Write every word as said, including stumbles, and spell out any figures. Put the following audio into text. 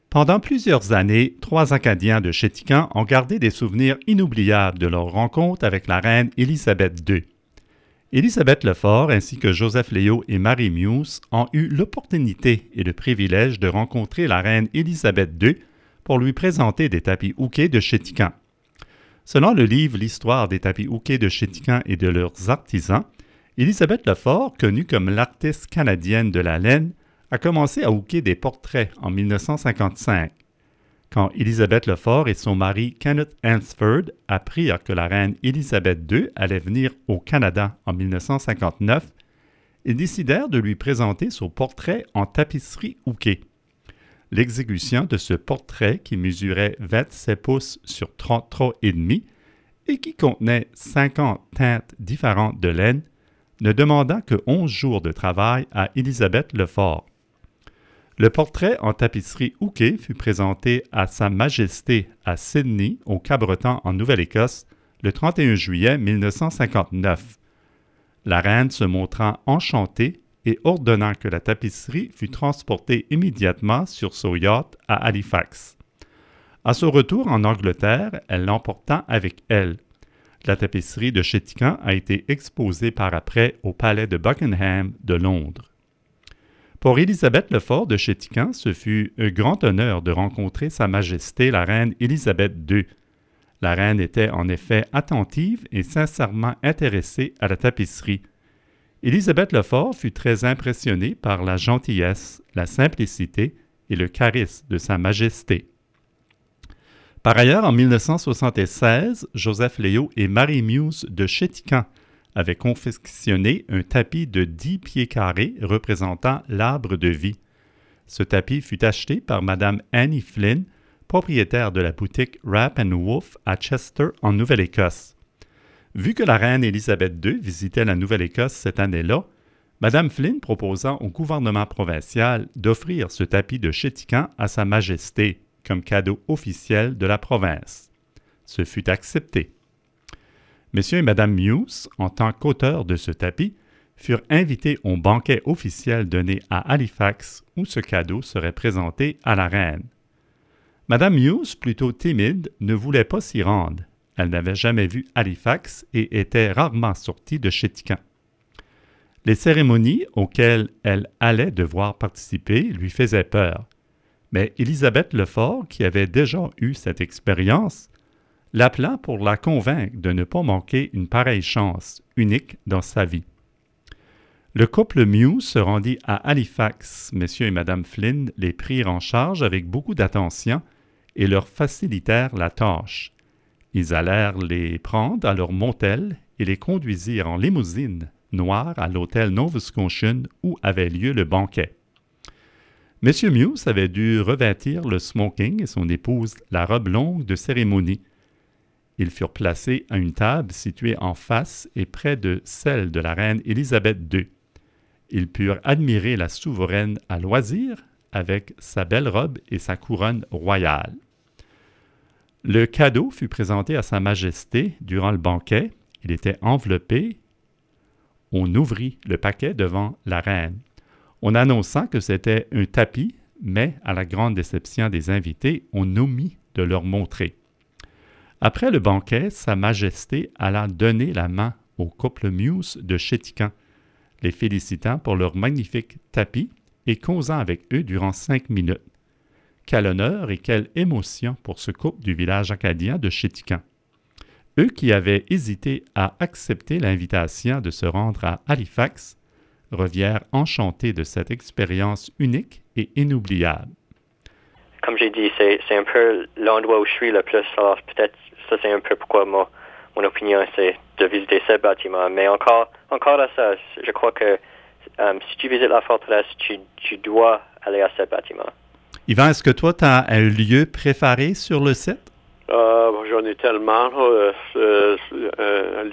Pendant plusieurs années, trois Acadiens de Chéticamp ont gardé des souvenirs inoubliables de leur rencontre avec la reine Élisabeth deux. Élisabeth Lefort ainsi que Joseph Léaud et Marie Muse ont eu l'opportunité et le privilège de rencontrer la reine Élisabeth deux pour lui présenter des tapis houquets de Chéticamp. Selon le livre L'histoire des tapis houquets de Chéticamp et de leurs artisans, Élisabeth Lefort, connue comme l'artiste canadienne de la laine, a commencé à houquer des portraits en dix-neuf cent cinquante-cinq. Quand Élisabeth Lefort et son mari Kenneth Hansford apprirent que la reine Élisabeth deux allait venir au Canada en dix-neuf cent cinquante-neuf, ils décidèrent de lui présenter son portrait en tapisserie houquée. L'exécution de ce portrait, qui mesurait vingt-sept pouces sur trente-trois et demi et qui contenait cinquante teintes différentes de laine, ne demanda que onze jours de travail à Élisabeth Lefort. Le portrait en tapisserie houquée fut présenté à Sa Majesté à Sydney, au Cap-Breton, en Nouvelle-Écosse, le trente et un juillet dix-neuf cent cinquante-neuf. La reine se montrant enchantée et ordonnant que la tapisserie fût transportée immédiatement sur son yacht à Halifax. À son retour en Angleterre, elle l'emporta avec elle. La tapisserie de Chéticamp a été exposée par après au palais de Buckingham de Londres. Pour Élisabeth Lefort de Chéticamp, ce fut un grand honneur de rencontrer Sa Majesté la reine Élisabeth deux. La reine était en effet attentive et sincèrement intéressée à la tapisserie. Élisabeth Lefort fut très impressionnée par la gentillesse, la simplicité et le charisme de Sa Majesté. Par ailleurs, en dix-neuf cent soixante-seize, Joseph Léaud et Marie Muse de Chéticamp avaient confectionné un tapis de dix pieds carrés représentant l'arbre de vie. Ce tapis fut acheté par Mme Annie Flynn, propriétaire de la boutique Rapp and Wolf à Chester, en Nouvelle-Écosse. Vu que la reine Élisabeth deux visitait la Nouvelle-Écosse cette année-là, Mme Flynn proposa au gouvernement provincial d'offrir ce tapis de Chéticamp à Sa Majesté comme cadeau officiel de la province. Ce fut accepté. Monsieur et Madame Muse, en tant qu'auteurs de ce tapis, furent invités au banquet officiel donné à Halifax où ce cadeau serait présenté à la reine. Madame Muse, plutôt timide, ne voulait pas s'y rendre. Elle n'avait jamais vu Halifax et était rarement sortie de Chéticamp. Les cérémonies auxquelles elle allait devoir participer lui faisaient peur. Mais Élisabeth Lefort, qui avait déjà eu cette expérience, l'appela pour la convaincre de ne pas manquer une pareille chance, unique dans sa vie. Le couple Muse se rendit à Halifax. Monsieur et Madame Flynn les prirent en charge avec beaucoup d'attention et leur facilitèrent la tâche. Ils allèrent les prendre à leur motel et les conduisirent en limousine noire à l'hôtel Nova Scotian où avait lieu le banquet. Monsieur Muse avait dû revêtir le smoking et son épouse la robe longue de cérémonie. Ils furent placés à une table située en face et près de celle de la reine Élisabeth deux. Ils purent admirer la souveraine à loisir avec sa belle robe et sa couronne royale. Le cadeau fut présenté à Sa Majesté durant le banquet. Il était enveloppé. On ouvrit le paquet devant la reine. On annonçant que c'était un tapis, mais à la grande déception des invités, on omit de leur montrer. Après le banquet, Sa Majesté alla donner la main au couple Muse de Chéticamp, les félicitant pour leur magnifique tapis et causant avec eux durant cinq minutes. Quel honneur et quelle émotion pour ce couple du village acadien de Chéticamp. Eux qui avaient hésité à accepter l'invitation de se rendre à Halifax, revinrent enchantés de cette expérience unique et inoubliable. Comme j'ai dit, c'est, c'est un peu l'endroit où je suis le plus, alors peut-être ça c'est un peu pourquoi mon, mon opinion c'est de visiter ce bâtiment. Mais encore, encore à ça, je crois que um, si tu visites la forteresse, tu, tu dois aller à ce bâtiment. Yvan, est-ce que toi, tu as un lieu préféré sur le site? Euh, j'en ai tellement. Euh, euh, euh,